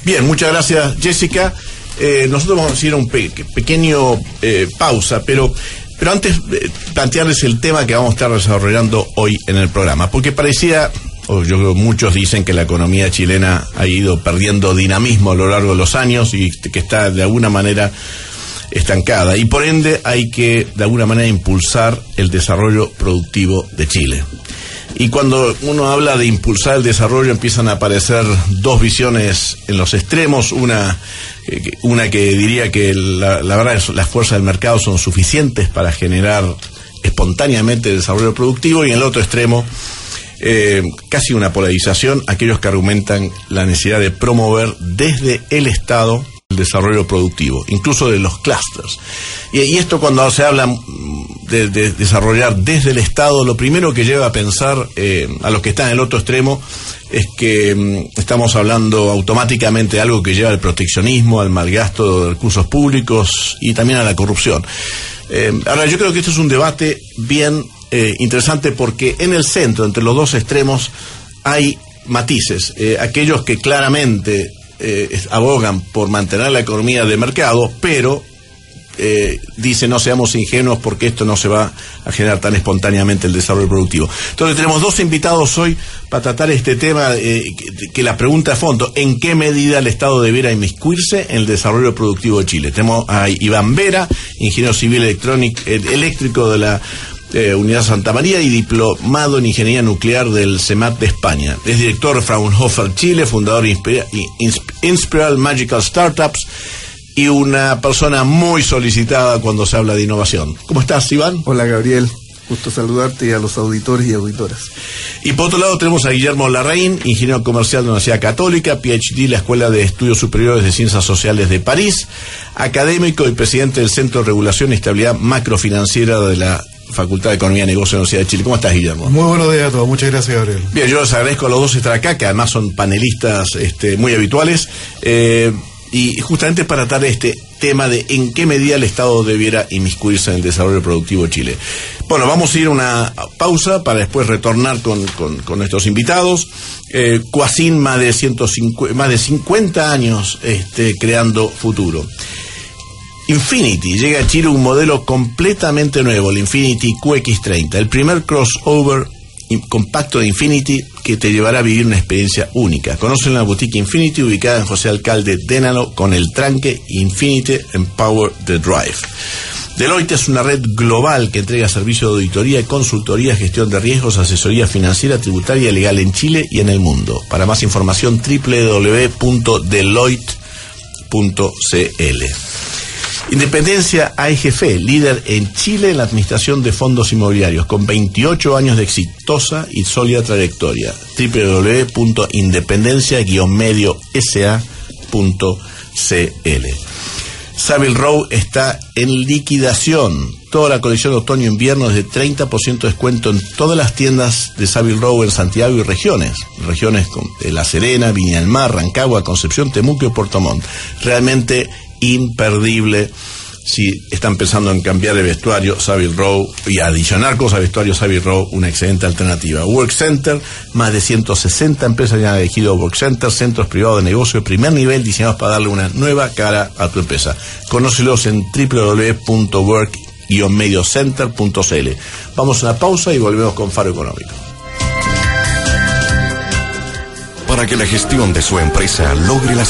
Bien, muchas gracias, Jessica. Nosotros vamos a hacer un pequeño pausa, pero antes plantearles el tema que vamos a estar desarrollando hoy en el programa, porque parecía, yo creo que muchos dicen que la economía chilena ha ido perdiendo dinamismo a lo largo de los años y que está de alguna manera estancada, y por ende hay que de alguna manera impulsar el desarrollo productivo de Chile. Y cuando uno habla de impulsar el desarrollo empiezan a aparecer dos visiones en los extremos, una que diría que la verdad es las fuerzas del mercado son suficientes para generar espontáneamente el desarrollo productivo, y en el otro extremo casi una polarización, aquellos que argumentan la necesidad de promover desde el Estado el desarrollo productivo, incluso de los clústeres. Y esto, cuando se habla de desarrollar desde el Estado, lo primero que lleva a pensar a los que están en el otro extremo es que estamos hablando automáticamente de algo que lleva al proteccionismo, al malgasto de recursos públicos y también a la corrupción. Ahora, yo creo que esto es un debate bien interesante, porque en el centro, entre los dos extremos, hay matices. Aquellos que claramente abogan por mantener la economía de mercado, pero dicen no seamos ingenuos porque esto no se va a generar tan espontáneamente el desarrollo productivo. Entonces tenemos dos invitados hoy para tratar este tema, que la pregunta de fondo: ¿en qué medida el Estado debiera inmiscuirse en el desarrollo productivo de Chile? Tenemos a Iván Vera, ingeniero civil eléctrico de la Unidad Santa María y diplomado en Ingeniería Nuclear del CEMAT de España. Es director de Fraunhofer Chile, fundador de Inspiral Magical Startups y una persona muy solicitada cuando se habla de innovación. ¿Cómo estás, Iván? Hola, Gabriel. Gusto saludarte y a los auditores y auditoras. Y por otro lado tenemos a Guillermo Larraín, ingeniero comercial de la Universidad Católica, PhD, la Escuela de Estudios Superiores de Ciencias Sociales de París, académico y presidente del Centro de Regulación y Estabilidad Macrofinanciera de la Facultad de Economía y Negocios de la Universidad de Chile. ¿Cómo estás, Guillermo? Muy buenos días a todos, muchas gracias, Gabriel. Bien, yo les agradezco a los dos estar acá, que además son panelistas muy habituales, y justamente para tratar este tema de en qué medida el Estado debiera inmiscuirse en el desarrollo productivo de Chile. Bueno, vamos a ir a una pausa para después retornar con nuestros invitados. Coacin, más de 50 años creando futuro. Infiniti, llega a Chile un modelo completamente nuevo, el Infiniti QX30, el primer crossover compacto de Infiniti que te llevará a vivir una experiencia única. Conocen la boutique Infiniti, ubicada en José Alcalde Dénalo, con el tranque Infiniti Empower the Drive. Deloitte es una red global que entrega servicios de auditoría y consultoría, gestión de riesgos, asesoría financiera, tributaria y legal en Chile y en el mundo. Para más información, www.deloitte.cl. Independencia AEGF, líder en Chile en la administración de fondos inmobiliarios, con 28 años de exitosa y sólida trayectoria. www.independencia-mediosa.cl. Savile Row está en liquidación. Toda la colección de otoño-invierno es de 30% de descuento en todas las tiendas de Savile Row en Santiago y regiones como La Serena, Viña del Mar, Rancagua, Concepción, Temuco y Puerto Montt. Realmente imperdible. Si están pensando en cambiar de vestuario, Savile Row, y adicionar cosas al vestuario, Savile Row, una excelente alternativa. Work Center, más de 160 empresas ya han elegido Work Center, centros privados de negocio de primer nivel diseñados para darle una nueva cara a tu empresa. Conócelos en www.work-mediocenter.cl. Vamos a una pausa y volvemos con Faro Económico. Para que la gestión de su empresa logre las